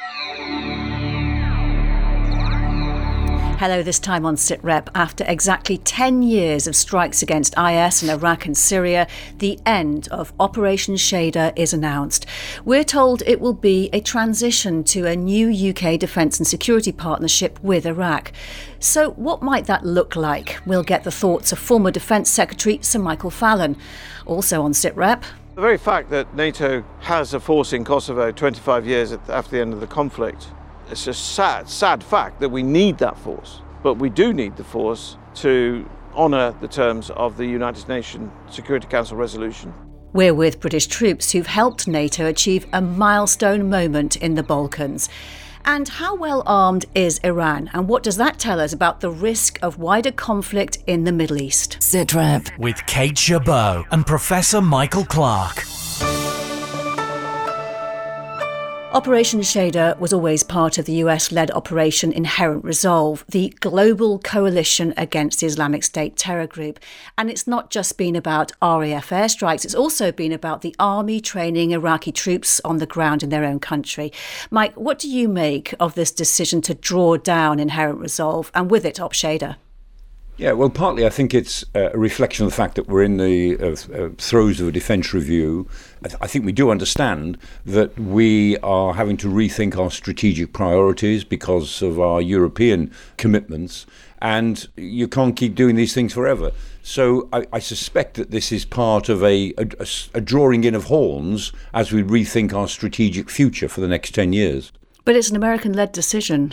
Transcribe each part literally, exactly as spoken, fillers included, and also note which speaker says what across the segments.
Speaker 1: Hello, this time on SitRep. After exactly ten years of strikes against I S in Iraq and Syria, the end of Operation Shader is announced. We're told it will be a transition to a new U K defence and security partnership with Iraq. So what might that look like? We'll get the thoughts of former Defence Secretary Sir Michael Fallon. Also on SitRep.
Speaker 2: The very fact that NATO has a force in Kosovo twenty-five years after the end of the conflict, it's a sad, sad fact that we need that force. But we do need the force to honour the terms of the United Nations Security Council resolution.
Speaker 1: We're with British troops who've helped NATO achieve a milestone moment in the Balkans. And how well armed is Iran? And what does that tell us about the risk of wider conflict in the Middle East?
Speaker 3: SitRep with Kate Chabot and Professor Michael Clark.
Speaker 1: Operation Shader was always part of the U S-led Operation Inherent Resolve, the global coalition against the Islamic State terror group. And it's not just been about R A F airstrikes, it's also been about the army training Iraqi troops on the ground in their own country. Mike, what do you make of this decision to draw down Inherent Resolve and with it Op Shader?
Speaker 4: Yeah, well, partly I think it's a reflection of the fact that we're in the uh, uh, throes of a defence review. I, th- I think we do understand that we are having to rethink our strategic priorities because of our European commitments, and you can't keep doing these things forever. So I, I suspect that this is part of a, a, a drawing in of horns as we rethink our strategic future for the next ten years.
Speaker 1: But it's an American-led decision.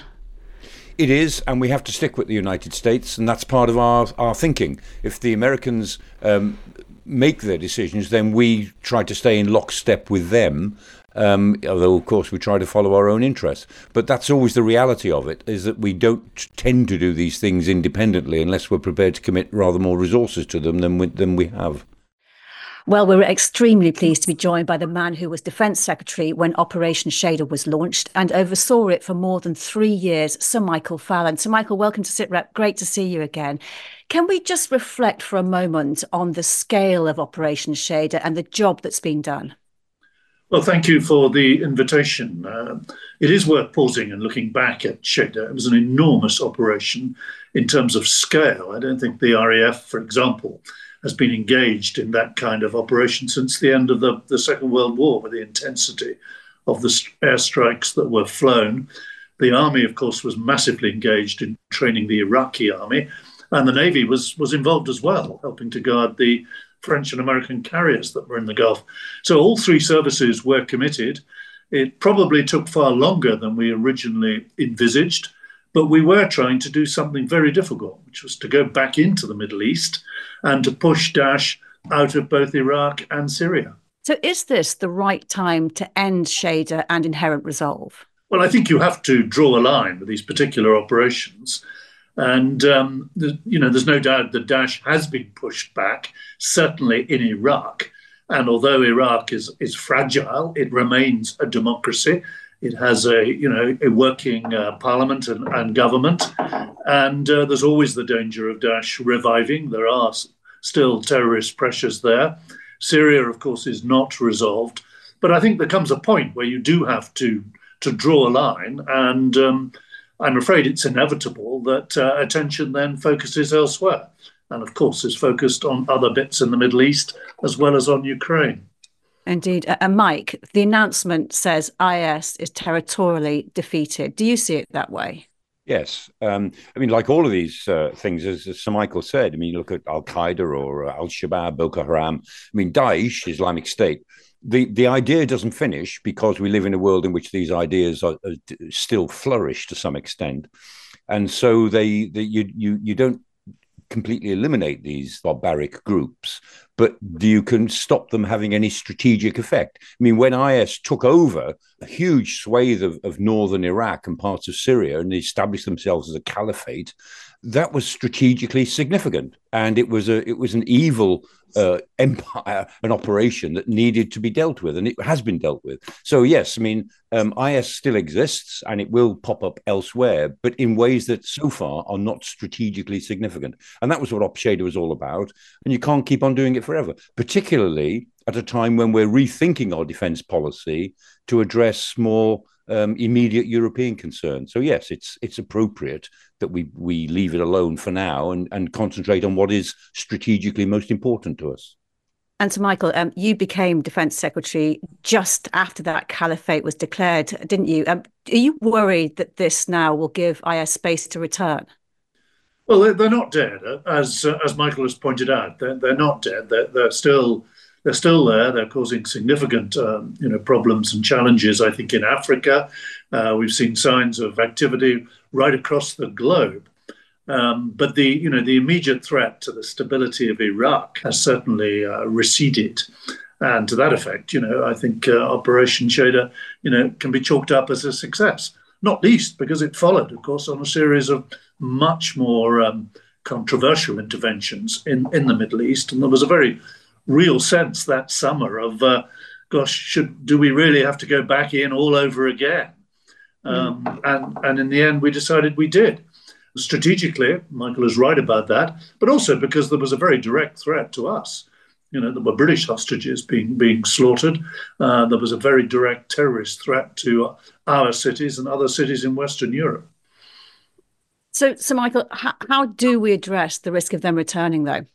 Speaker 4: It is, and we have to stick with the United States, and that's part of our, our thinking. If the Americans um, make their decisions, then we try to stay in lockstep with them, um, although, of course, we try to follow our own interests. But that's always the reality of it, is that we don't tend to do these things independently unless we're prepared to commit rather more resources to them than we, than we have.
Speaker 1: Well, we're extremely pleased to be joined by the man who was Defence Secretary when Operation Shader was launched and oversaw it for more than three years, Sir Michael Fallon. Sir Michael, welcome to SitRep. Great to see you again. Can we just reflect for a moment on the scale of Operation Shader and the job that's been done?
Speaker 5: Well, thank you for the invitation. Uh, it is worth pausing and looking back at Shader. It was an enormous operation in terms of scale. I don't think the R A F, for example, has been engaged in that kind of operation since the end of the, the Second World War, with the intensity of the airstrikes that were flown. The army, of course, was massively engaged in training the Iraqi army, and the Navy was, was involved as well, helping to guard the French and American carriers that were in the Gulf. So all three services were committed. It probably took far longer than we originally envisaged, but we were trying to do something very difficult, which was to go back into the Middle East and to push Daesh out of both Iraq and Syria.
Speaker 1: So is this the right time to end Shader and Inherent Resolve?
Speaker 5: Well, I think you have to draw a line with these particular operations. And, um, the, you know, there's no doubt that Daesh has been pushed back, certainly in Iraq. And although Iraq is, is fragile, it remains a democracy. It has a, you know, a working uh, parliament and, and government, and uh, there's always the danger of Daesh reviving. There are s- still terrorist pressures there. Syria, of course, is not resolved, but I think there comes a point where you do have to to draw a line, and um, I'm afraid it's inevitable that uh, attention then focuses elsewhere, and of course is focused on other bits in the Middle East as well as on Ukraine.
Speaker 1: Indeed. And uh, Mike, the announcement says I S is territorially defeated. Do you see it that way?
Speaker 4: Yes. Um, I mean, like all of these uh, things, as, as Sir Michael said, I mean, you look at Al-Qaeda or uh, Al-Shabaab, Boko Haram. I mean, Daesh, Islamic State. The, the idea doesn't finish because we live in a world in which these ideas are, are still flourish to some extent. And so they, they you, you, you don't completely eliminate these barbaric groups, but you can stop them having any strategic effect. I mean, when I S took over a huge swathe of, of northern Iraq and parts of Syria and they established themselves as a caliphate, that was strategically significant. And it was a it was an evil uh, empire, an operation that needed to be dealt with, and it has been dealt with. So yes, I mean, um, I S still exists and it will pop up elsewhere, but in ways that so far are not strategically significant. And that was what Op Shader was all about. And you can't keep on doing it forever, particularly at a time when we're rethinking our defense policy to address more um, immediate European concern. So yes, it's it's appropriate that we we leave it alone for now and, and concentrate on what is strategically most important to us.
Speaker 1: And so, Michael, um, you became Defence Secretary just after that caliphate was declared, didn't you? Um, are you worried that this now will give I S space to return?
Speaker 5: Well, they're not dead, as uh, as Michael has pointed out. They're, they're not dead. They're, they're still they're still there. They're causing significant um, you know problems and challenges. I think in Africa, uh, we've seen signs of activity right across the globe. Um, but the you know the immediate threat to the stability of Iraq has certainly uh, receded, and to that effect, you know I think uh, Operation Shader you know can be chalked up as a success. Not least because it followed, of course, on a series of much more um, controversial interventions in in the Middle East, and there was a very real sense that summer of, uh, gosh, should do we really have to go back in all over again? Um, mm. And and in the end, we decided we did. Strategically, Michael is right about that, but also because there was a very direct threat to us. You know, there were British hostages being being slaughtered. Uh, there was a very direct terrorist threat to our cities and other cities in Western Europe.
Speaker 1: So, so Michael, how, how do we address the risk of them returning, though?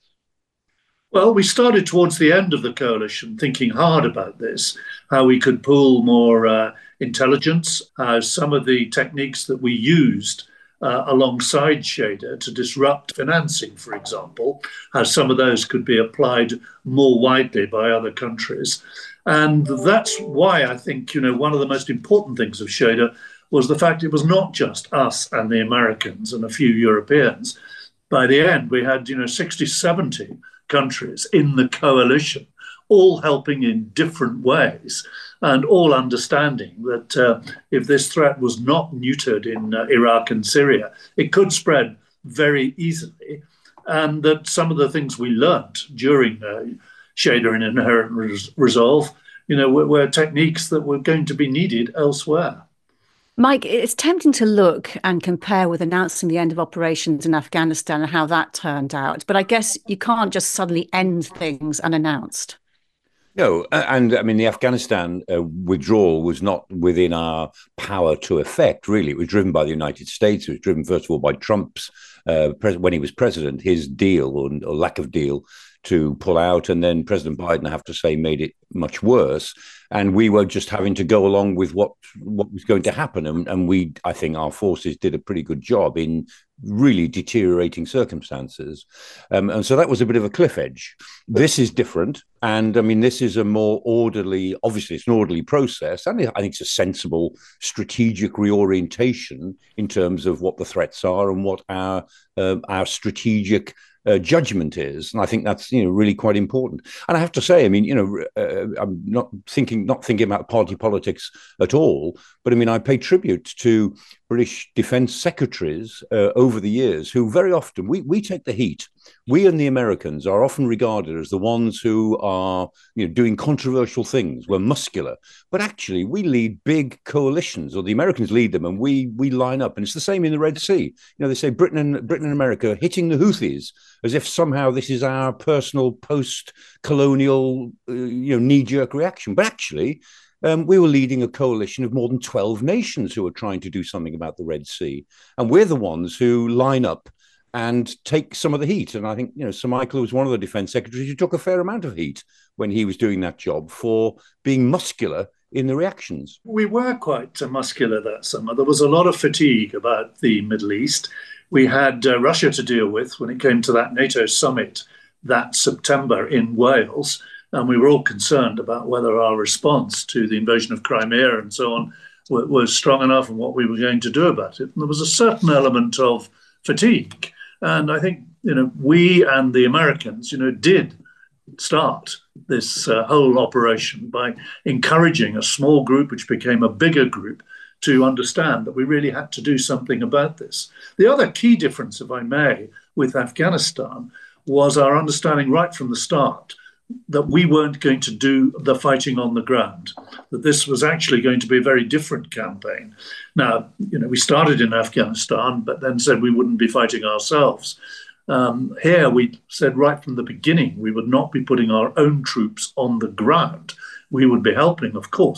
Speaker 5: Well, we started towards the end of the coalition thinking hard about this, how we could pool more uh, intelligence, how some of the techniques that we used Uh, alongside Shader to disrupt financing, for example, how some of those could be applied more widely by other countries. And that's why I think, you know, one of the most important things of Shader was the fact it was not just us and the Americans and a few Europeans. By the end, we had, you know, sixty, seventy countries in the coalition, all helping in different ways, and all understanding that uh, if this threat was not neutered in uh, Iraq and Syria, it could spread very easily, and that some of the things we learned during uh, Shader and Inherent Res- Resolve, you know, were, were techniques that were going to be needed elsewhere.
Speaker 1: Mike, it's tempting to look and compare with announcing the end of operations in Afghanistan and how that turned out, but I guess you can't just suddenly end things unannounced.
Speaker 4: No, and I mean, the Afghanistan uh, withdrawal was not within our power to effect, really. It was driven by the United States. It was driven, first of all, by Trump's, uh, pres- when he was president, his deal or, or lack of deal to pull out. And then President Biden, I have to say, made it much worse. And we were just having to go along with what what was going to happen. And, and we, I think our forces did a pretty good job in really deteriorating circumstances. Um, and so that was a bit of a cliff edge. This is different. And I mean, this is a more orderly, obviously it's an orderly process. And I think it's a sensible strategic reorientation in terms of what the threats are and what our, uh, our strategic Uh, judgment is, and I think that's you know really quite important. And I have to say, I mean, you know, uh, I'm not thinking not thinking about party politics at all, but I mean, I pay tribute to British defence secretaries uh, over the years who very often we we take the heat. We and the Americans are often regarded as the ones who are you know doing controversial things. We're muscular, but actually we lead big coalitions, or the Americans lead them, and we we line up. And it's the same in the Red Sea. You know, they say Britain and Britain and America hitting the Houthis, as if somehow this is our personal post-colonial, uh, you know, knee-jerk reaction. But actually, um, we were leading a coalition of more than twelve nations who are trying to do something about the Red Sea. And we're the ones who line up and take some of the heat. And I think, you know, Sir Michael was one of the defence secretaries who took a fair amount of heat when he was doing that job for being muscular in the reactions.
Speaker 5: We were quite uh, muscular that summer. There was a lot of fatigue about the Middle East. We had uh, Russia to deal with when it came to that NATO summit that September in Wales, and we were all concerned about whether our response to the invasion of Crimea and so on w- was strong enough and what we were going to do about it. And there was a certain element of fatigue. And I think, you know, we and the Americans, you know, did start this uh, whole operation by encouraging a small group, which became a bigger group, to understand that we really had to do something about this. The other key difference, if I may, with Afghanistan was our understanding right from the start that we weren't going to do the fighting on the ground, that this was actually going to be a very different campaign. Now, you know, we started in Afghanistan, but then said we wouldn't be fighting ourselves. Um, here, we said right from the beginning we would not be putting our own troops on the ground. We would be helping, of course,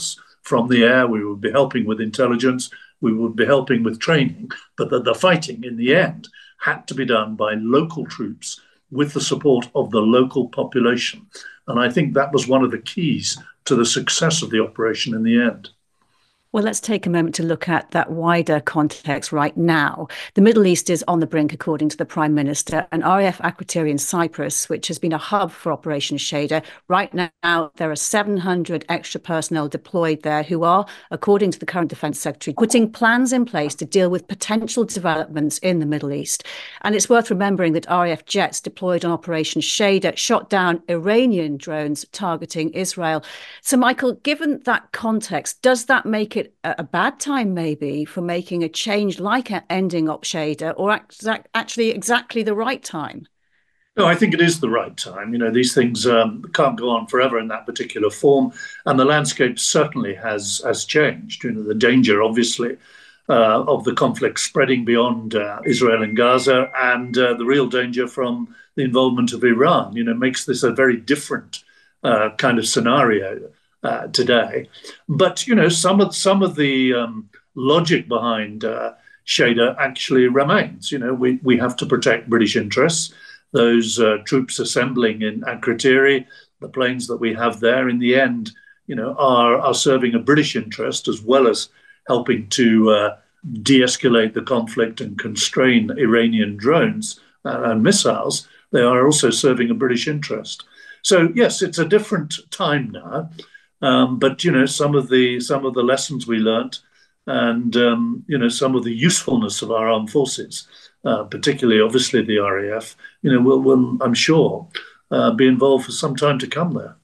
Speaker 5: from the air, we would be helping with intelligence, we would be helping with training, but that the fighting in the end had to be done by local troops with the support of the local population. And I think that was one of the keys to the success of the operation in the end.
Speaker 1: Well, let's take a moment to look at that wider context right now. The Middle East is on the brink, according to the Prime Minister, and R A F Akrotiri in Cyprus, which has been a hub for Operation Shader. Right now, there are seven hundred extra personnel deployed there who are, according to the current Defence Secretary, putting plans in place to deal with potential developments in the Middle East. And it's worth remembering that R A F jets deployed on Operation Shader shot down Iranian drones targeting Israel. So, Michael, given that context, does that make it a bad time maybe for making a change like ending Op Shader, or actually exactly the right time?
Speaker 5: No, I think it is the right time. You know, these things um, can't go on forever in that particular form, and the landscape certainly has has changed. You know, the danger, obviously, uh, of the conflict spreading beyond uh, Israel and Gaza, and uh, the real danger from the involvement of Iran, you know, makes this a very different uh, kind of scenario Uh, today. But, you know, some of some of the um, logic behind uh, Shader actually remains. You know, we, we have to protect British interests. Those uh, troops assembling in Akrotiri, the planes that we have there, in the end, you know, are, are serving a British interest as well as helping to uh, de-escalate the conflict and constrain Iranian drones uh, and missiles. They are also serving a British interest. So, yes, it's a different time now. Um, but, you know, some of the some of the lessons we learnt and, um, you know, some of the usefulness of our armed forces, uh, particularly, obviously, the R A F, you know, will, will I'm sure, uh, be involved for some time to come there.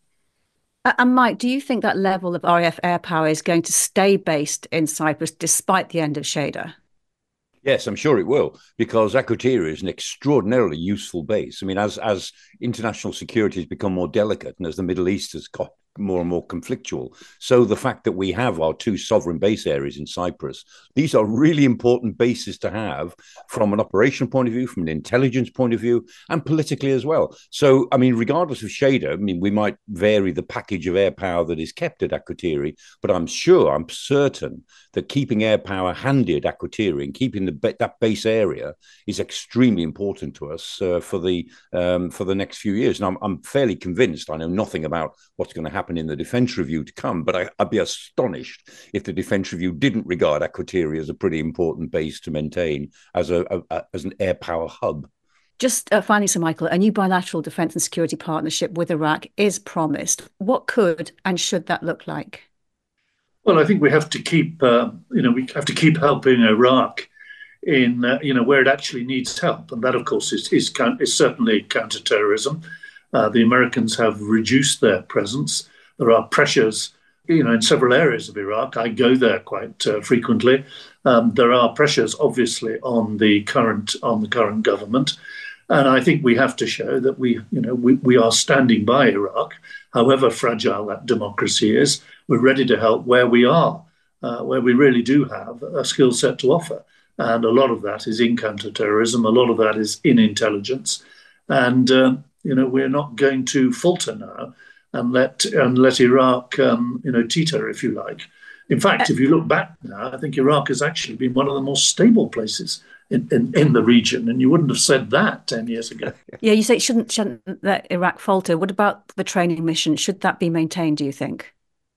Speaker 1: And Mike, do you think that level of R A F air power is going to stay based in Cyprus despite the end of Shader?
Speaker 4: Yes, I'm sure it will, because Akrotiri is an extraordinarily useful base. I mean, as as international security has become more delicate and as the Middle East has got more and more conflictual, so the fact that we have our two sovereign base areas in Cyprus, these are really important bases to have from an operational point of view, from an intelligence point of view, and politically as well. So, I mean, regardless of Shader, I mean, we might vary the package of air power that is kept at Akrotiri, but I'm sure, I'm certain that keeping air power handy at Akrotiri and keeping the, that base area is extremely important to us uh, for the um, for the next few years. And I'm, I'm fairly convinced, I know nothing about what's going to happen in the Defence Review to come, but I, I'd be astonished if the Defence Review didn't regard Akrotiri as a pretty important base to maintain as a, a, a as an air power hub.
Speaker 1: Just uh, finally, Sir Michael, a new bilateral defence and security partnership with Iraq is promised. What could and should that look like?
Speaker 5: Well, I think we have to keep, uh, you know, we have to keep helping Iraq in, uh, you know, where it actually needs help, and that, of course, is is, is certainly counterterrorism. Uh, the Americans have reduced their presence. There are pressures, you know, in several areas of Iraq. I go there quite uh, frequently. Um, there are pressures, obviously, on the current on the current government, and I think we have to show that we, you know, we, we are standing by Iraq, however fragile that democracy is. We're ready to help where we are, uh, where we really do have a skill set to offer, and a lot of that is in counterterrorism. A lot of that is in intelligence, and uh, you know, we're not going to falter now and let and let Iraq, um, you know, teeter, if you like. In fact, if you look back now, I think Iraq has actually been one of the more stable places in, in, in the region, and you wouldn't have said that ten years ago.
Speaker 1: Yeah, you say it shouldn't, shouldn't let Iraq falter. What about the training mission? Should that be maintained, do you think?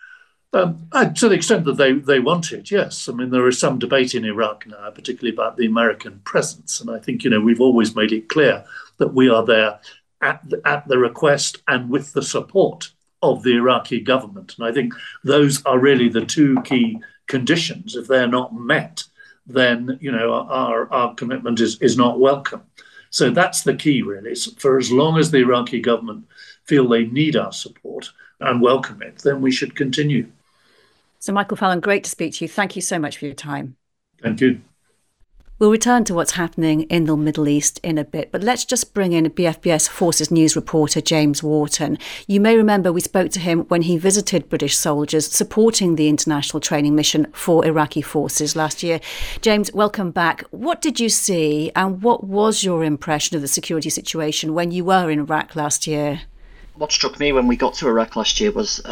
Speaker 5: Um, to the extent that they, they want it, yes. I mean, there is some debate in Iraq now, particularly about the American presence. And I think, you know, we've always made it clear that we are there at the, at the request and with the support of the Iraqi government. And I think those are really the two key conditions. If they're not met, then, you know, our, our commitment is, is not welcome. So that's the key, really. So for as long as the Iraqi government feel they need our support and welcome it, then we should continue.
Speaker 1: So, Michael Fallon, great to speak to you. Thank you so much for your time.
Speaker 5: Thank you.
Speaker 1: We'll return to what's happening in the Middle East in a bit, but let's just bring in B F B S Forces News reporter James Wharton. You may remember we spoke to him when he visited British soldiers supporting the international training mission for Iraqi forces last year. James, welcome back. What did you see and what was your impression of the security situation when you were in Iraq last year?
Speaker 6: What struck me when we got to Iraq last year was um,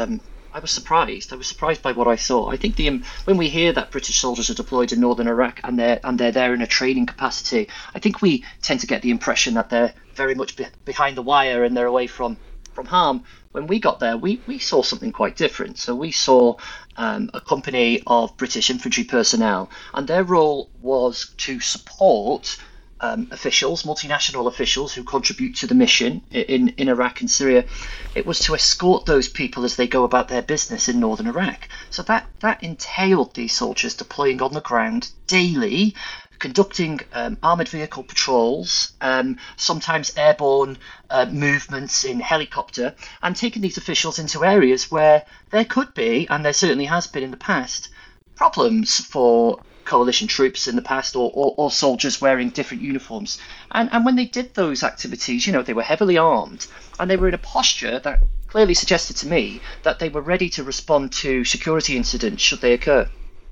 Speaker 6: I was surprised. I was surprised by what I saw. I think the um, when we hear that British soldiers are deployed in northern Iraq and they're and they're there in a training capacity, I think we tend to get the impression that they're very much be- behind the wire and they're away from, from harm. When we got there, we, we saw something quite different. So we saw um, a company of British infantry personnel, and their role was to support Um, officials, multinational officials who contribute to the mission in, in Iraq and Syria. It was to escort those people as they go about their business in northern Iraq. So that, that entailed these soldiers deploying on the ground daily, conducting um, armoured vehicle patrols, um, sometimes airborne uh, movements in helicopter, and taking these officials into areas where there could be, and there certainly has been in the past, problems for coalition troops in the past, or, or, or soldiers wearing different uniforms. And, and when they did those activities, you know, they were heavily armed and they were in a posture that clearly suggested to me that they were ready to respond to security incidents should they occur.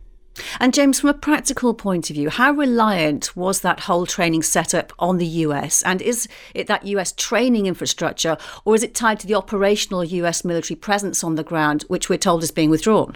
Speaker 1: And James, from a practical point of view, how reliant was that whole training setup on the U S? And is it that U S training infrastructure, or is it tied to the operational U S military presence on the ground, which we're told is being withdrawn?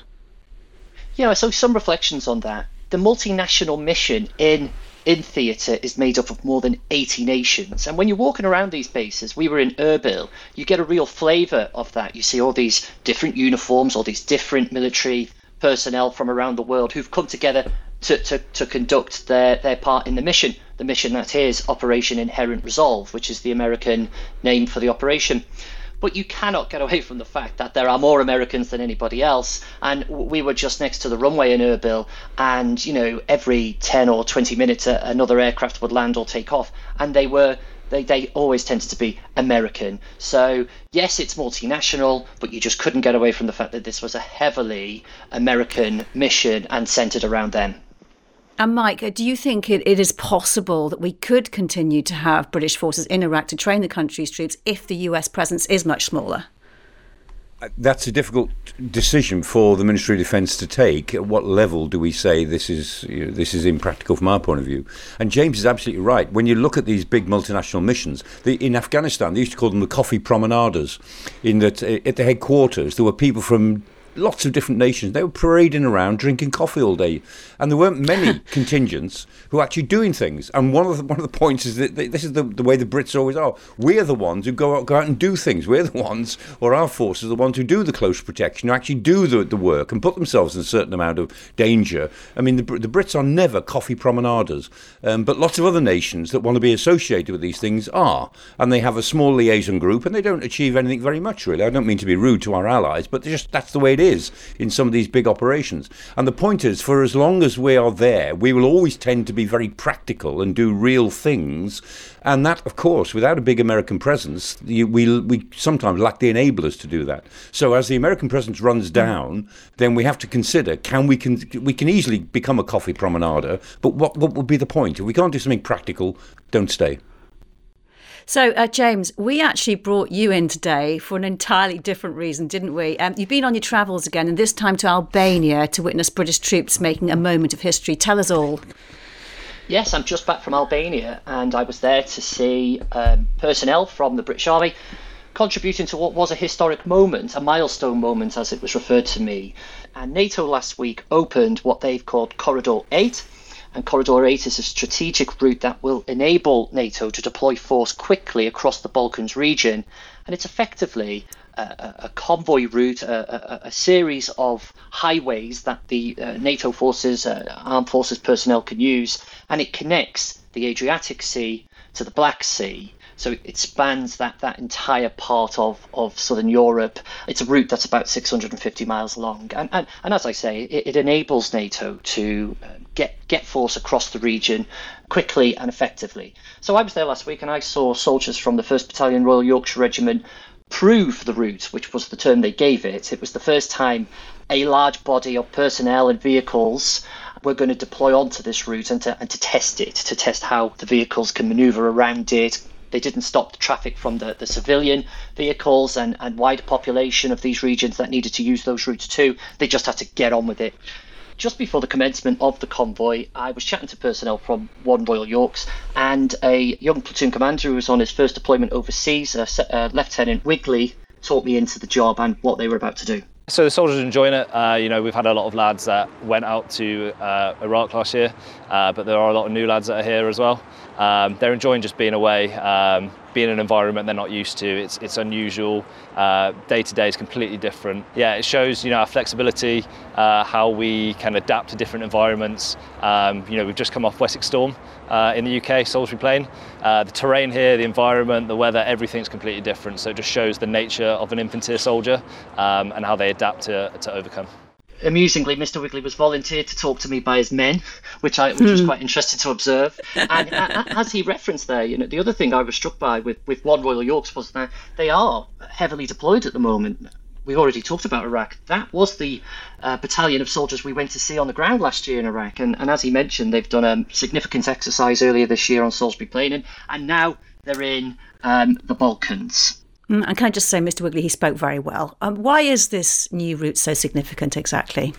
Speaker 6: Yeah, so some reflections on that. The multinational mission in in theatre is made up of more than eighty nations. And when you're walking around these bases, we were in Erbil, you get a real flavour of that. You see all these different uniforms, all these different military personnel from around the world who've come together to, to, to conduct their, their part in the mission. The mission that is Operation Inherent Resolve, which is the American name for the operation. But you cannot get away from the fact that there are more Americans than anybody else. And we were just next to the runway in Erbil, and, you know, every ten or twenty minutes, another aircraft would land or take off. And they were, they, they always tended to be American. So, yes, it's multinational, but you just couldn't get away from the fact that this was a heavily American mission and centered around them.
Speaker 1: And Mike, do you think it, it is possible that we could continue to have British forces in Iraq to train the country's troops if the U S presence is much smaller?
Speaker 4: That's a difficult decision for the Ministry of Defence to take. At what level do we say this is you know, this is impractical from our point of view? And James is absolutely right. When you look at these big multinational missions, the, in Afghanistan, they used to call them the coffee promenaders. In that, at the headquarters, there were people from lots of different nations. They were parading around drinking coffee all day, and there weren't many contingents who were actually doing things. And one of the, one of the points is that they, this is the, the way the Brits always are. We're the ones who go out, go out and do things. We're the ones, or our forces, are the ones who do the close protection, who actually do the, the work and put themselves in a certain amount of danger. I mean, the, the Brits are never coffee promenaders, um, but lots of other nations that want to be associated with these things are, and they have a small liaison group, and they don't achieve anything very much, really. I don't mean to be rude to our allies, but just that's the way it is. is in some of these big operations. And the point is, for as long as we are there, we will always tend to be very practical and do real things. And that, of course, without a big American presence, you, we we sometimes lack the enablers to do that. So as the American presence runs down, then we have to consider, can we can we can easily become a coffee promenader, but what, what would be the point? If we can't do something practical, don't stay.
Speaker 1: So, uh, James, we actually brought you in today for an entirely different reason, didn't we? Um, you've been on your travels again, and this time to Albania to witness British troops making a moment of history. Tell us all.
Speaker 6: Yes, I'm just back from Albania, and I was there to see um, personnel from the British Army contributing to what was a historic moment, a milestone moment as it was referred to me. And NATO last week opened what they've called Corridor eight. And Corridor eight is a strategic route that will enable NATO to deploy force quickly across the Balkans region. And it's effectively a, a convoy route, a, a, a series of highways that the uh, NATO forces, uh, armed forces personnel can use. And it connects the Adriatic Sea to the Black Sea. So it spans that, that entire part of, of southern Europe. It's a route that's about six hundred fifty miles long. And, and, and as I say, it, it enables NATO to uh, get, get force across the region quickly and effectively. So I was there last week and I saw soldiers from the first Battalion Royal Yorkshire Regiment prove the route, which was the term they gave it. It was the first time a large body of personnel and vehicles were going to deploy onto this route and to, and to test it, to test how the vehicles can manoeuvre around it. They didn't stop the traffic from the, the civilian vehicles and, and wider population of these regions that needed to use those routes too. They just had to get on with it. Just before the commencement of the convoy, I was chatting to personnel from one Royal Yorks, and a young platoon commander who was on his first deployment overseas, uh, uh, Lieutenant Wigley, taught me into the job and what they were about to do.
Speaker 7: So the soldiers are enjoying it. Uh, you know, we've had a lot of lads that went out to uh, Iraq last year, uh, but there are a lot of new lads that are here as well. Um, they're enjoying just being away, um, being in an environment they're not used to. It's it's unusual. Uh, day to day is completely different. Yeah, it shows, you know, our flexibility, uh, how we can adapt to different environments. Um, you know, we've just come off Wessex Storm uh, in the U K, Salisbury Plain. Uh, the terrain here, the environment, the weather, everything's completely different. So it just shows the nature of an infantry soldier um, and how they adapt to, to overcome.
Speaker 6: Amusingly, Mister Wigley was volunteered to talk to me by his men, which I which was quite interesting to observe. And as he referenced there, you know, the other thing I was struck by with, with One Royal Yorks was that they are heavily deployed at the moment. We've already talked about Iraq. That was the uh, battalion of soldiers we went to see on the ground last year in Iraq. And, and as he mentioned, they've done a significant exercise earlier this year on Salisbury Plain, and, and now they're in um, the Balkans.
Speaker 1: Mm, and can I just say, Mister Wigley, he spoke very well. Um, why is this new route so significant exactly?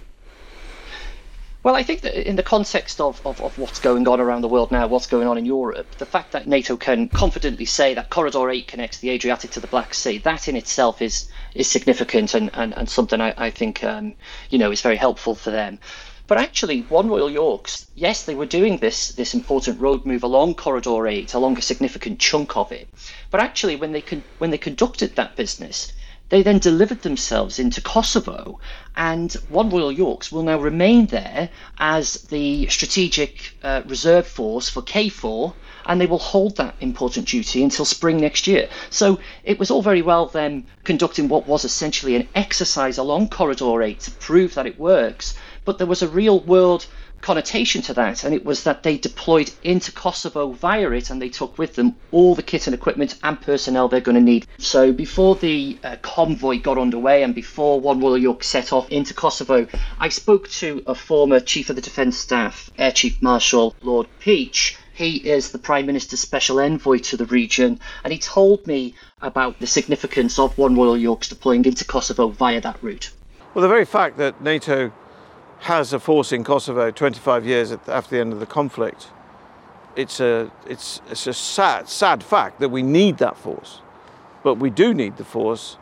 Speaker 6: Well, I think that in the context of, of, of what's going on around the world now, what's going on in Europe, the fact that NATO can confidently say that Corridor eight connects the Adriatic to the Black Sea, that in itself is is significant and, and, and something I, I think um, you know is very helpful for them. But actually, One Royal Yorks, yes, they were doing this this important road move along Corridor eight, along a significant chunk of it. But actually, when they con- when they conducted that business, they then delivered themselves into Kosovo, and One Royal Yorks will now remain there as the strategic uh, reserve force for K four, and they will hold that important duty until spring next year. So it was all very well them conducting what was essentially an exercise along Corridor eight to prove that it works, but there was a real world connotation to that, and it was that they deployed into Kosovo via it, and they took with them all the kit and equipment and personnel they're going to need. So before the uh, convoy got underway and before One Royal York set off into Kosovo, I spoke to a former Chief of the Defence Staff, Air Chief Marshal Lord Peach. He is the Prime Minister's Special Envoy to the region, and he told me about the significance of One Royal Yorks deploying into Kosovo via that route.
Speaker 2: Well, the very fact that NATO has a force in Kosovo twenty-five years after the end of the conflict, it's a it's it's a sad sad fact that we need that force, but we do need the force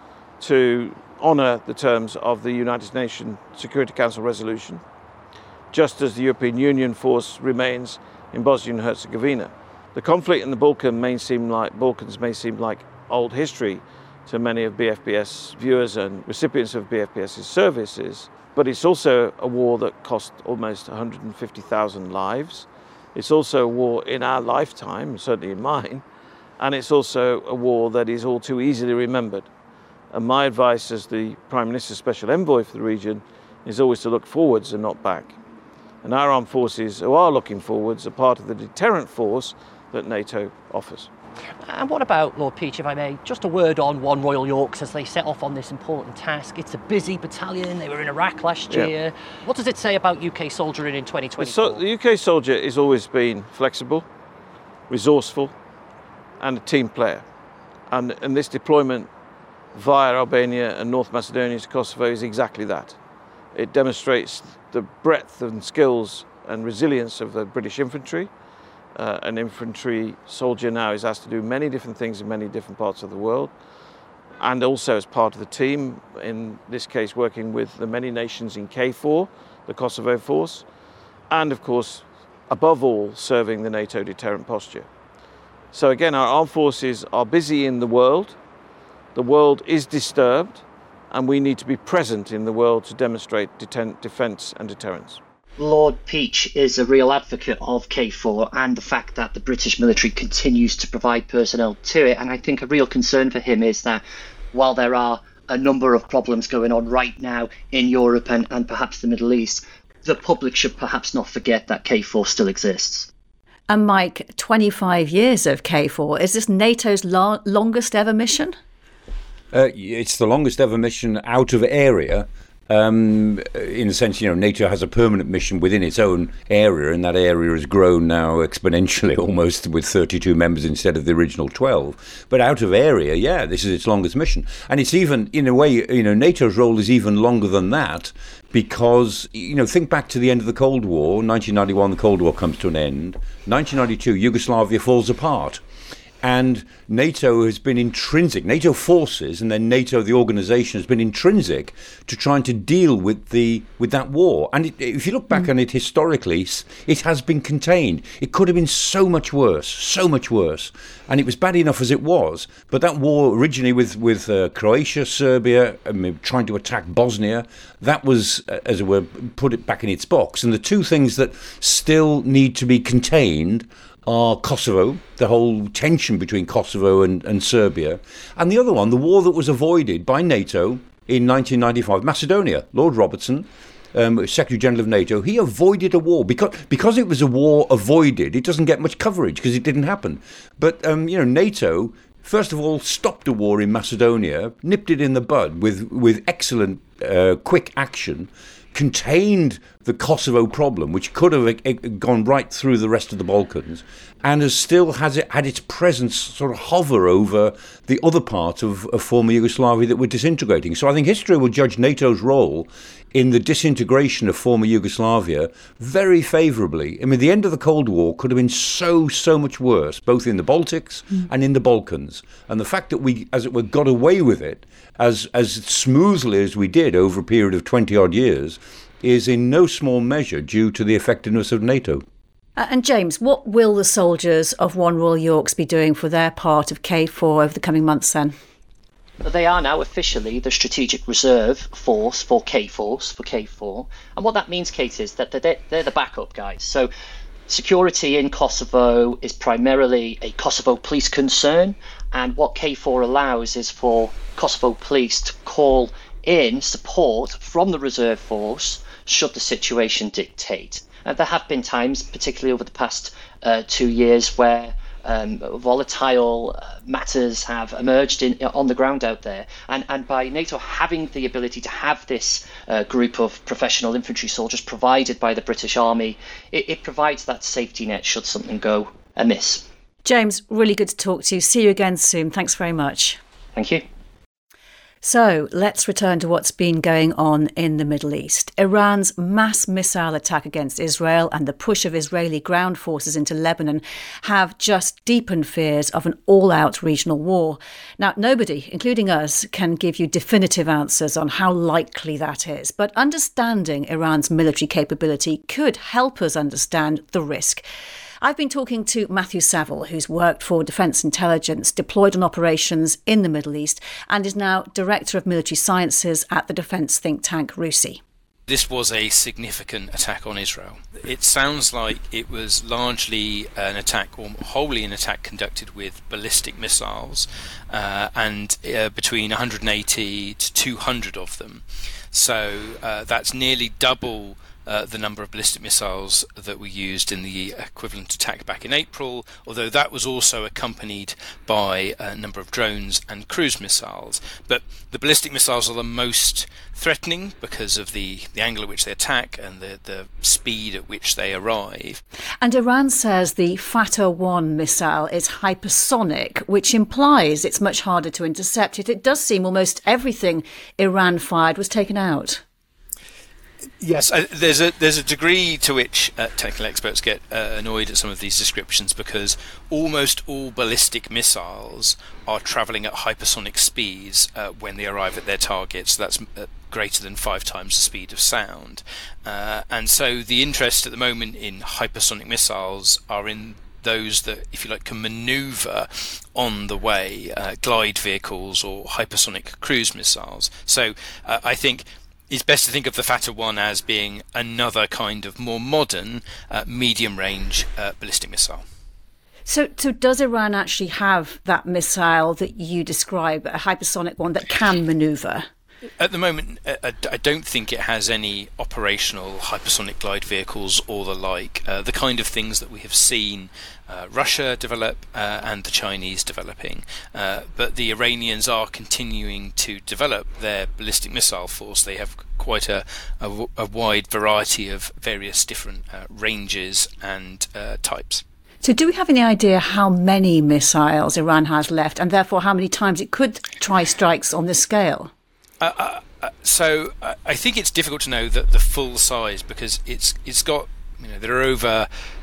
Speaker 2: to honour the terms of the United Nations Security Council resolution, just as the European Union force remains in Bosnia and Herzegovina. The conflict in the Balkan may seem like Balkans may seem like old history to many of B F P S viewers and recipients of BFPS's services. But it's also a war that cost almost one hundred fifty thousand lives. It's also a war in our lifetime, certainly in mine, and it's also a war that is all too easily remembered. And my advice as the Prime Minister's Special Envoy for the region is always to look forwards and not back. And our armed forces who are looking forwards are part of the deterrent force that NATO offers.
Speaker 8: And what about, Lord Peach, if I may, just a word on One Royal Yorks as they set off on this important task. It's a busy battalion. They were in Iraq last year. Yeah. What does it say about U K soldiering in twenty twenty-four?
Speaker 2: So, the U K soldier has always been flexible, resourceful, and a team player. And, and this deployment via Albania and North Macedonia to Kosovo is exactly that. It demonstrates the breadth and skills and resilience of the British infantry. Uh, an infantry soldier now is asked to do many different things in many different parts of the world, and also as part of the team, in this case working with the many nations in K four, the Kosovo force, and of course, above all, serving the NATO deterrent posture. So again, our armed forces are busy in the world, the world is disturbed, and we need to be present in the world to demonstrate deten- defence and deterrence.
Speaker 6: Lord Peach is a real advocate of K four and the fact that the British military continues to provide personnel to it. And I think a real concern for him is that while there are a number of problems going on right now in Europe and, and perhaps the Middle East, the public should perhaps not forget that K four still exists.
Speaker 1: And Mike, twenty-five years of K four, is this NATO's lo- longest ever mission?
Speaker 4: Uh, it's the longest ever mission out of area. Um, in a sense, you know, NATO has a permanent mission within its own area, and that area has grown now exponentially, almost with thirty-two members instead of the original twelve. But out of area, yeah, this is its longest mission. And it's even, in a way, you know, NATO's role is even longer than that, because, you know, think back to the end of the Cold War. nineteen ninety-one, the Cold War comes to an end. nineteen ninety-two, Yugoslavia falls apart. And NATO has been intrinsic, NATO forces and then NATO, the organisation, has been intrinsic to trying to deal with the with that war. And it, if you look back mm. on it historically, it has been contained. It could have been so much worse, so much worse. And it was bad enough as it was. But that war originally with, with uh, Croatia, Serbia, I mean, trying to attack Bosnia, that was, uh, as it were, put it back in its box. And the two things that still need to be contained are Kosovo, the whole tension between Kosovo and, and Serbia, and the other one, the war that was avoided by NATO in nineteen ninety-five, Macedonia. Lord Robertson, um, Secretary General of NATO, he avoided a war because because it was a war avoided. It doesn't get much coverage because it didn't happen. But um, you know, NATO first of all stopped a war in Macedonia, nipped it in the bud with with excellent uh, quick action. Contained the Kosovo problem, which could have gone right through the rest of the Balkans, and has still has it had its presence sort of hover over the other part of, of former Yugoslavia that were disintegrating. So I think history will judge NATO's role in the disintegration of former Yugoslavia very favourably. I mean, the end of the Cold War could have been so, so much worse, both in the Baltics mm. and in the Balkans. And the fact that we, as it were, got away with it as as smoothly as we did over a period of twenty-odd years is in no small measure due to the effectiveness of NATO.
Speaker 1: Uh, and James, what will the soldiers of One Royal Yorks be doing for their part of K four over the coming months then?
Speaker 6: They are now officially the Strategic Reserve Force for K Force, for K four. And what that means, Kate, is that they're, they're the backup guys. So security in Kosovo is primarily a Kosovo police concern. And what K four allows is for Kosovo police to call in support from the reserve force should the situation dictate. Uh, there have been times, particularly over the past uh, two years, where um, volatile uh, matters have emerged in, on the ground out there. And, and by NATO having the ability to have this uh, group of professional infantry soldiers provided by the British Army, it, it provides that safety net should something go amiss.
Speaker 1: James, really good to talk to you. See you again soon. Thanks very much.
Speaker 6: Thank you.
Speaker 1: So let's return to what's been going on in the Middle East. Iran's mass missile attack against Israel and the push of Israeli ground forces into Lebanon have just deepened fears of an all-out regional war. Now, nobody, including us, can give you definitive answers on how likely that is, but understanding Iran's military capability could help us understand the risk. I've been talking to Matthew Saville, who's worked for Defence Intelligence, deployed on operations in the Middle East, and is now Director of Military Sciences at the defence think tank RUSI.
Speaker 9: This was a significant attack on Israel. It sounds like it was largely an attack, or wholly an attack, conducted with ballistic missiles, uh, and uh, between one hundred eighty to two hundred of them. So uh, that's nearly double Uh, the number of ballistic missiles that were used in the equivalent attack back in April, although that was also accompanied by a number of drones and cruise missiles. But the ballistic missiles are the most threatening because of the, the angle at which they attack and the, the speed at which they arrive.
Speaker 1: And Iran says the Fateh one missile is hypersonic, which implies it's much harder to intercept it. It does seem almost everything Iran fired was taken out.
Speaker 9: Yes, uh, there's a there's a degree to which uh, technical experts get uh, annoyed at some of these descriptions, because almost all ballistic missiles are travelling at hypersonic speeds uh, when they arrive at their targets. That's uh, greater than five times the speed of sound, uh, and so the interest at the moment in hypersonic missiles are in those that, if you like, can manoeuvre on the way, uh, glide vehicles or hypersonic cruise missiles. So uh, I think it's best to think of the Fateh one as being another kind of more modern uh, medium-range uh, ballistic missile.
Speaker 1: So, so does Iran actually have that missile that you describe, a hypersonic one that can manoeuvre?
Speaker 9: At the moment, uh, I don't think it has any operational hypersonic glide vehicles or the like, uh, the kind of things that we have seen uh, Russia develop uh, and the Chinese developing. Uh, but the Iranians are continuing to develop their ballistic missile force. They have quite a, a, a wide variety of various different uh, ranges and uh, types.
Speaker 1: So do we have any idea how many missiles Iran has left, and therefore how many times it could try strikes on this scale?
Speaker 9: Uh, uh, uh, so uh, I think it's difficult to know the, the full size, because it's it's got, you know, there are over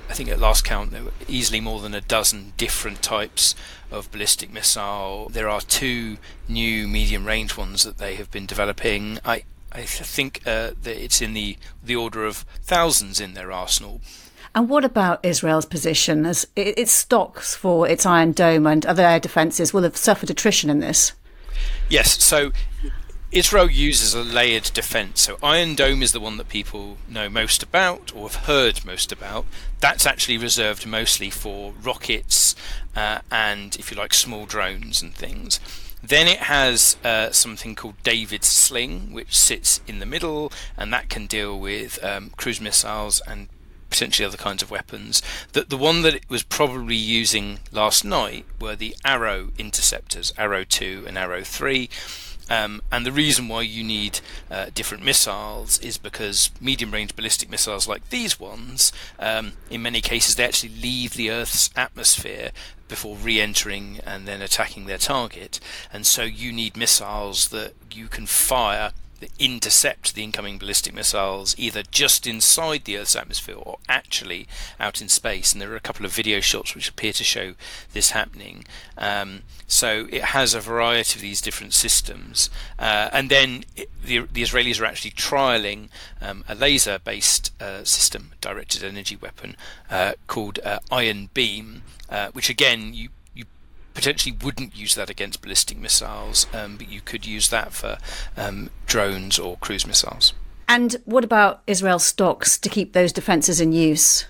Speaker 9: I think at last count there were easily more than a dozen different types of ballistic missile. There are two new medium-range ones that they have been developing. I I think uh, that it's in the the order of thousands in their arsenal.
Speaker 1: And what about Israel's position? As its stocks for its Iron Dome and other air defences will have suffered attrition in this?
Speaker 9: Yes, so Israel uses a layered defence. So Iron Dome is the one that people know most about or have heard most about. That's actually reserved mostly for rockets uh, and, if you like, small drones and things. Then it has uh, something called David's Sling, which sits in the middle, and that can deal with um, cruise missiles and potentially other kinds of weapons. The, the one that it was probably using last night were the Arrow interceptors, Arrow two and Arrow three. Um, and the reason why you need uh, different missiles is because medium-range ballistic missiles like these ones, um, in many cases they actually leave the Earth's atmosphere before re-entering and then attacking their target. And so you need missiles that you can fire that intercept the incoming ballistic missiles either just inside the Earth's atmosphere or actually out in space. And there are a couple of video shots which appear to show this happening. Um, so it has a variety of these different systems. Uh, and then it, the, the Israelis are actually trialling um, a laser-based uh, system, directed energy weapon, uh, called uh, Iron Beam, uh, which again, you potentially wouldn't use that against ballistic missiles, um, but you could use that for um, drones or cruise missiles.
Speaker 1: And what about Israel's stocks to keep those defences in use?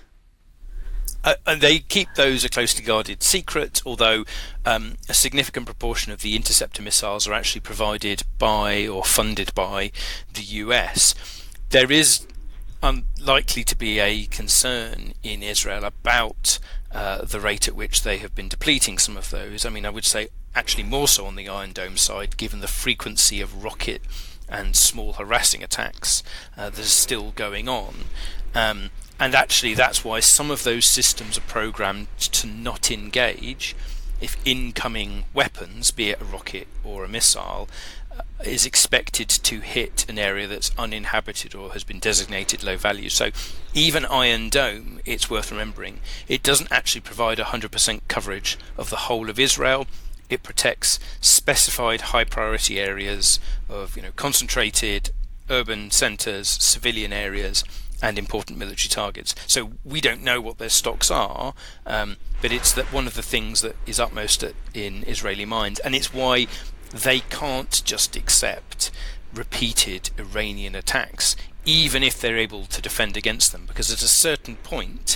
Speaker 9: Uh, and they keep those a closely guarded secret, although um, a significant proportion of the interceptor missiles are actually provided by or funded by the U S. There is unlikely to be a concern in Israel about uh, the rate at which they have been depleting some of those. I mean, I would say actually more so on the Iron Dome side, given the frequency of rocket and small harassing attacks uh, that is still going on. Um, and actually that's why some of those systems are programmed to not engage if incoming weapons, be it a rocket or a missile, is expected to hit an area that's uninhabited or has been designated low value. So even Iron Dome, it's worth remembering, it doesn't actually provide one hundred percent coverage of the whole of Israel. It protects specified high priority areas of, you know, concentrated urban centres, civilian areas, and important military targets. So we don't know what their stocks are, um, but it's that one of the things that is upmost at, in Israeli minds, and it's why they can't just accept repeated Iranian attacks, even if they're able to defend against them, because at a certain point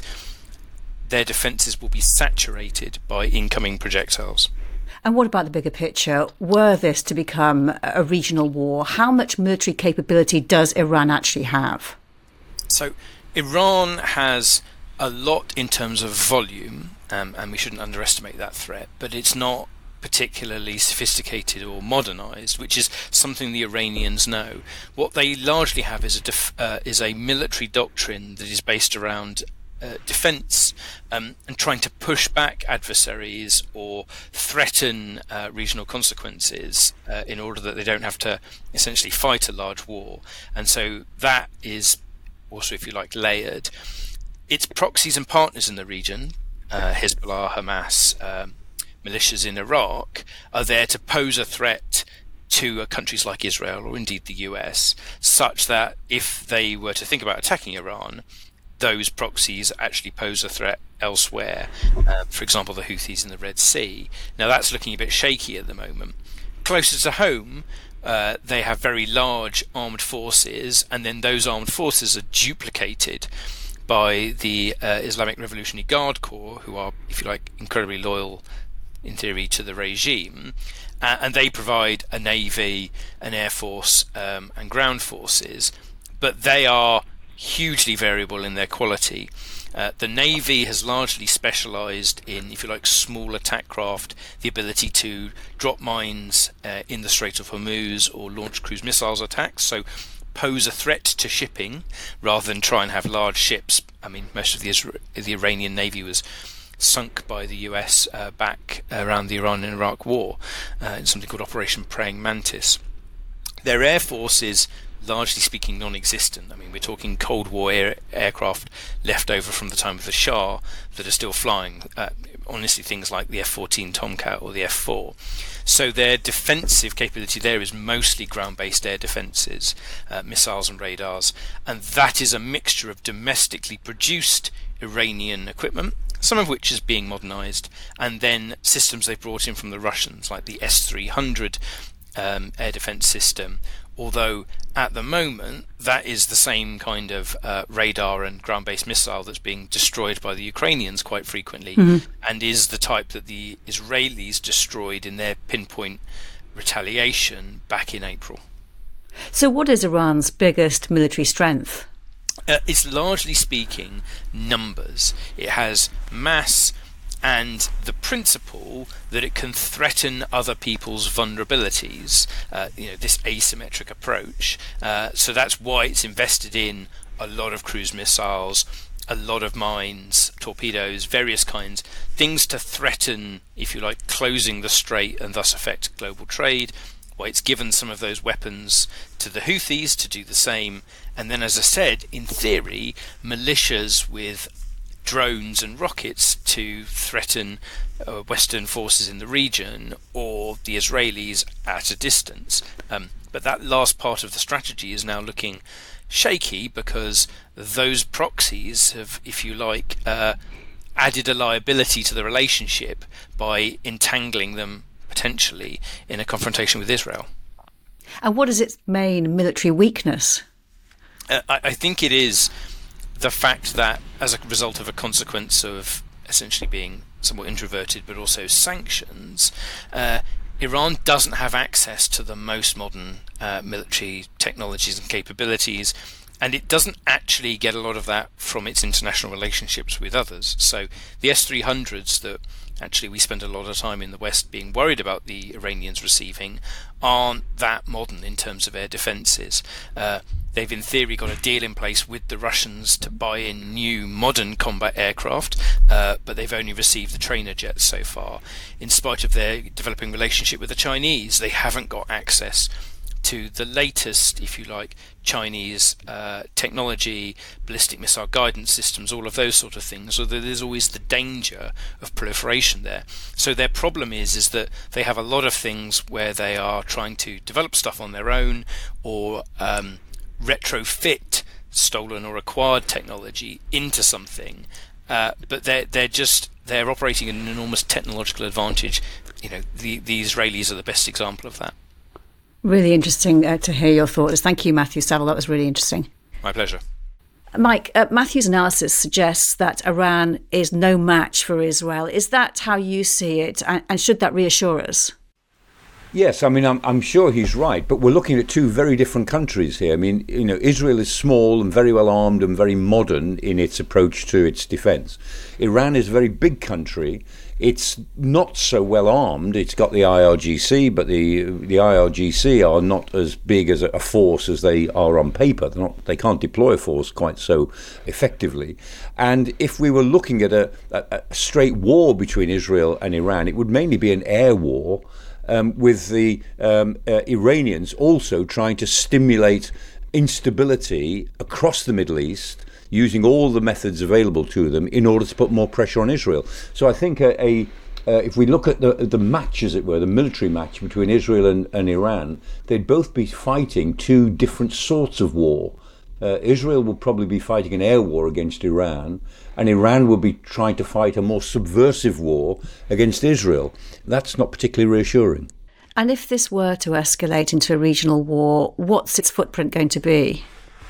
Speaker 9: their defences will be saturated by incoming projectiles.
Speaker 1: And what about the bigger picture? Were this to become a regional war, how much military capability does Iran actually have?
Speaker 9: So Iran has a lot in terms of volume, um, and we shouldn't underestimate that threat, but it's not particularly sophisticated or modernized, which is something the Iranians know. What they largely have is a def- uh, is a military doctrine that is based around uh, defense um, and trying to push back adversaries or threaten uh, regional consequences uh, in order that they don't have to essentially fight a large war. And so that is also, if you like, layered. Its proxies and partners in the region, uh, Hezbollah, Hamas, um, militias in Iraq, are there to pose a threat to uh, countries like Israel or indeed the U S, such that if they were to think about attacking Iran, those proxies actually pose a threat elsewhere. Uh, for example, the Houthis in the Red Sea. Now that's looking a bit shaky at the moment. Closer to home, uh, they have very large armed forces, and then those armed forces are duplicated by the uh, Islamic Revolutionary Guard Corps, who are, if you like, incredibly loyal in theory to the regime, uh, and they provide a navy, an air force, um, and ground forces, but they are hugely variable in their quality. Uh, the navy has largely specialised in, if you like, small attack craft, the ability to drop mines uh, in the Strait of Hormuz or launch cruise missiles attacks, so pose a threat to shipping rather than try and have large ships. I mean, most of the, Isra- the Iranian navy was sunk by the U S uh, back around the Iran and Iraq war uh, in something called Operation Praying Mantis. Their air force is largely speaking, non-existent. I mean, we're talking Cold War air, aircraft left over from the time of the Shah that are still flying. Uh, honestly, things like the F fourteen Tomcat or the F four. So their defensive capability there is mostly ground-based air defences, uh, missiles and radars, and that is a mixture of domestically produced Iranian equipment, some of which is being modernised, and then systems they've brought in from the Russians, like the S three hundred um, air defence system, although at the moment that is the same kind of uh, radar and ground-based missile that's being destroyed by the Ukrainians quite frequently, mm-hmm. and is the type that the Israelis destroyed in their pinpoint retaliation back in April.
Speaker 1: So what is Iran's biggest military strength?
Speaker 9: Uh, it's largely speaking numbers. It has mass and the principle that it can threaten other people's vulnerabilities, uh, you know, this asymmetric approach. Uh, so that's why it's invested in a lot of cruise missiles, a lot of mines, torpedoes, various kinds, things to threaten, if you like, closing the strait and thus affect global trade. Why it's given some of those weapons to the Houthis to do the same. And then, as I said, in theory, militias with drones and rockets to threaten uh, Western forces in the region or the Israelis at a distance. Um, but that last part of the strategy is now looking shaky because those proxies have, if you like, uh, added a liability to the relationship by entangling them potentially in a confrontation with Israel.
Speaker 1: And what is its main military weakness?
Speaker 9: Uh, I, I think it is the fact that, as a result of a consequence of essentially being somewhat introverted but also sanctions, uh, Iran doesn't have access to the most modern uh, military technologies and capabilities, and it doesn't actually get a lot of that from its international relationships with others. So the S three hundreds that actually we spend a lot of time in the West being worried about the Iranians receiving aren't that modern in terms of air defences. Uh, they've in theory got a deal in place with the Russians to buy in new modern combat aircraft, uh, but they've only received the trainer jets so far. In spite of their developing relationship with the Chinese, they haven't got access to the latest, if you like, Chinese uh, technology, ballistic missile guidance systems, all of those sort of things, although there's always the danger of proliferation there. So their problem is is that they have a lot of things where they are trying to develop stuff on their own or um, retrofit stolen or acquired technology into something, uh, but they're, they're just they're operating at an enormous technological advantage. You know, the, the Israelis are the best example of that.
Speaker 1: Really interesting uh, to hear your thoughts. Thank you, Matthew Saville. That was really interesting.
Speaker 9: My pleasure.
Speaker 1: Mike, uh, Matthew's analysis suggests that Iran is no match for Israel. Is that how you see it? And, and should that reassure us?
Speaker 4: Yes, I mean, I'm, I'm sure he's right, but we're looking at two very different countries here. I mean, you know, Israel is small and very well armed and very modern in its approach to its defence. Iran is a very big country. It's not so well armed. It's got the I R G C, but the the I R G C are not as big as a force as they are on paper. They're not, they can't deploy a force quite so effectively. And if we were looking at a, a, a straight war between Israel and Iran, it would mainly be an air war, um, with the um, uh, Iranians also trying to stimulate instability across the Middle East, using all the methods available to them in order to put more pressure on Israel. So I think a, a uh, if we look at the the match, as it were, the military match between Israel and, and Iran, they'd both be fighting two different sorts of war. Uh, Israel will probably be fighting an air war against Iran, and Iran will be trying to fight a more subversive war against Israel. That's not particularly reassuring.
Speaker 1: And if this were to escalate into a regional war, what's its footprint going to be?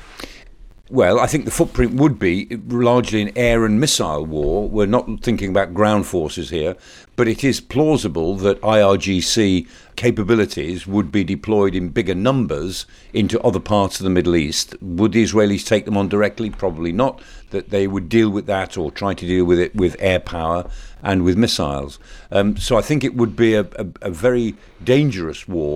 Speaker 4: Well, I think the footprint would be largely an air and missile war. We're not thinking about ground forces here, but it is plausible that I R G C capabilities would be deployed in bigger numbers into other parts of the Middle East. Would the Israelis take them on directly? Probably not. That they would deal with that or try to deal with it with air power and with missiles. Um, so I think it would be a, a, a very dangerous war,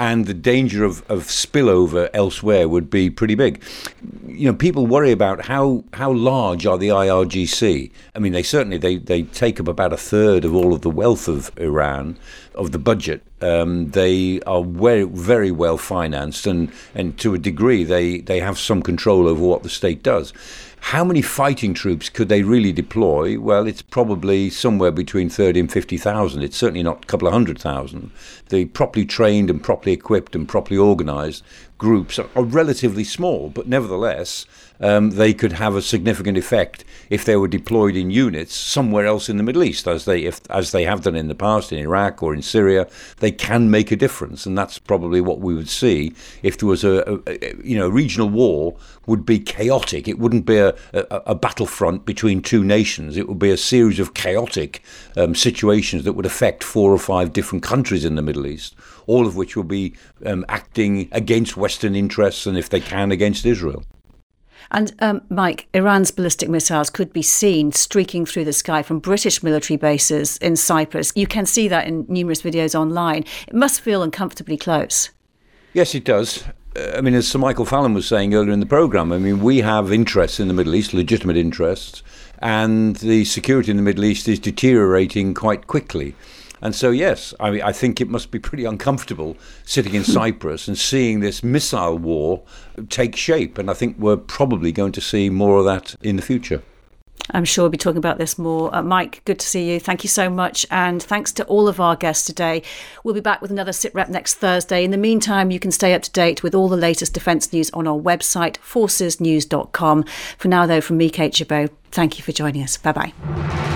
Speaker 4: and the danger of, of spillover elsewhere would be pretty big. You know, people worry about how, how large are the I R G C. I mean, they certainly they, they take up about a third of all of the wealth of Iran, of the budget. Um, they are very, very well financed, and, and to a degree, they, they have some control over what the state does. How many fighting troops could they really deploy? Well, it's probably somewhere between thirty and fifty thousand. It's certainly not a couple of hundred thousand. The properly trained and properly equipped and properly organised groups are, are relatively small, but nevertheless, um, they could have a significant effect if they were deployed in units somewhere else in the Middle East, as they if as they have done in the past in Iraq or in Syria. They can make a difference, and that's probably what we would see if there was a, a you know regional war. Would be chaotic. It wouldn't be a, a, a battlefront between two nations. It would be a series of chaotic um, situations that would affect four or five different countries in the Middle East, all of which will be um, acting against Western interests and, if they can, against Israel.
Speaker 1: And, um, Mike, Iran's ballistic missiles could be seen streaking through the sky from British military bases in Cyprus. You can see that in numerous videos online. It must feel uncomfortably close. Yes,
Speaker 4: it does. I mean, as Sir Michael Fallon was saying earlier in the programme, I mean, we have interests in the Middle East, legitimate interests, and the security in the Middle East is deteriorating quite quickly. And so, yes, I mean, I think it must be pretty uncomfortable sitting in Cyprus and seeing this missile war take shape. And I think we're probably going to see more of that in the future. I'm sure we'll be talking about this more. Uh, Mike, good to see you. Thank you so much. And thanks to all of our guests today. We'll be back with another SITREP next Thursday. In the meantime, you can stay up to date with all the latest defence news on our website, forces news dot com. For now, though, from me, Kate Chabot, thank you for joining us. Bye-bye.